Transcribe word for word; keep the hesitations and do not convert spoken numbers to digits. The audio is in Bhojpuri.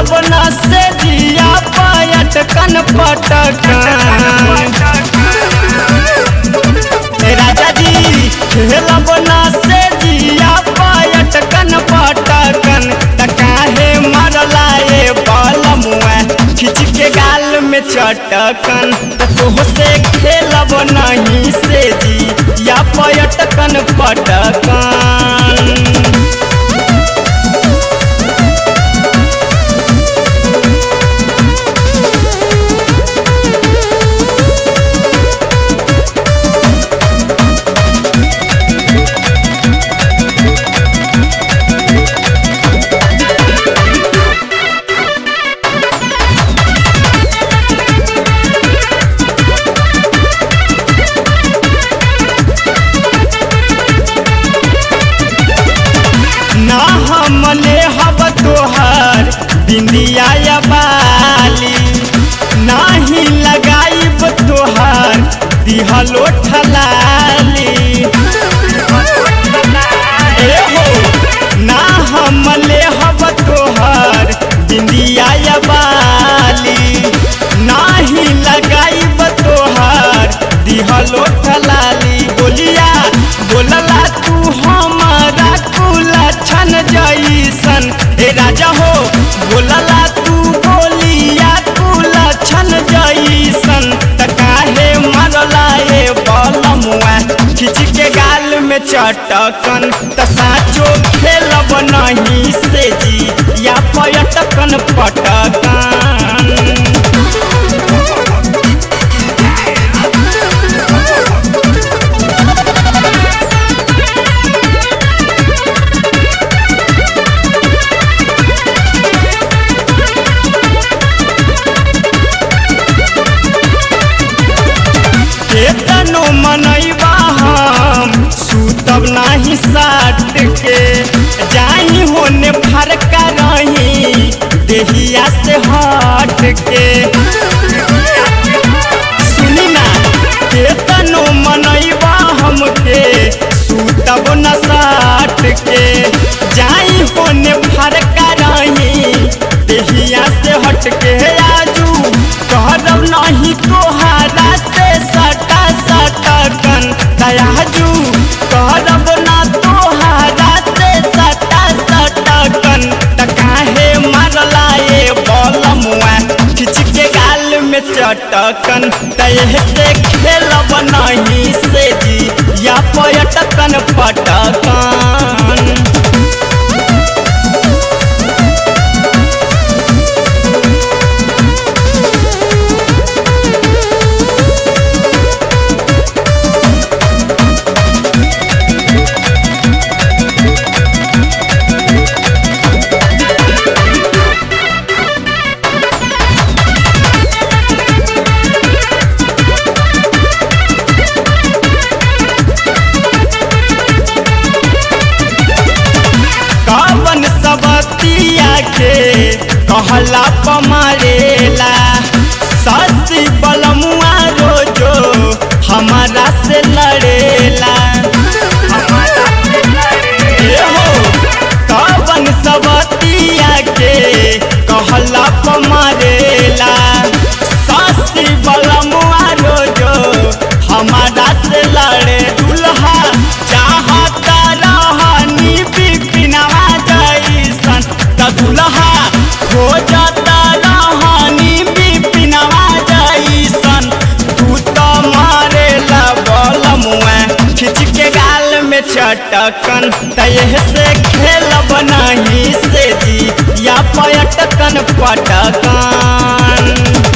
खेलब ना से जिया पटकन पटकन राजा जी खेलब ना से जिया पटकन पटकन त काहे मरला ए बलमुआ खिच के गाल में चटकन तोह से खेलब नहीं से जी या पटकन पटकन। ना हमने हब तोहर बिंदिया या बाली नाही लगाइब तोहर दिहलो ठलाली ए हो ना हमले हब तोहर बिंदिया या बाली नाही लगाइब तोहर दिहलो ठलाली बोलिया बोलला तू हमारा कुला छन जैसन ए राजा हो बोलला तू बोलिया कुला छन जैसन त काहे मरला ए बलमुआ खिच के गाल में चटकन त साचो खेलब नहीं से जी या पटकन पटकन। केतनो मनैबा हम सुतब नाही साट के जाही होने फरका रही देहिया से हट के सुनी ना केतनो मनैबा हमके सुतब न साट के जाही होने फरका रही देहिया से हट के आजू कहब नहीं तोहारा से सटा सटकन दयाजू कहब ना तोहारा से सटा सटकन त काहे मरला ए बलमुआ खिच के गाल में चटकन तह से खेलब नहीं से जी या पटकन पटकन। कहला पमारेला सासी बलमुआ रोजो हमारा से लड़ेला हो कवन सबतिया के कहला पमारेला सासी बलमुआ रोजो हमारा से लड़े दुल्हा चाहता रहनी बिपिनवा जैसन त दुल्हा खोजता रहनी बिपिनवा जैसन तू तो मारेला बलमुआ खिच के गाल में चटकन तह से खेलब नहीं से जी या पटकन पटकन।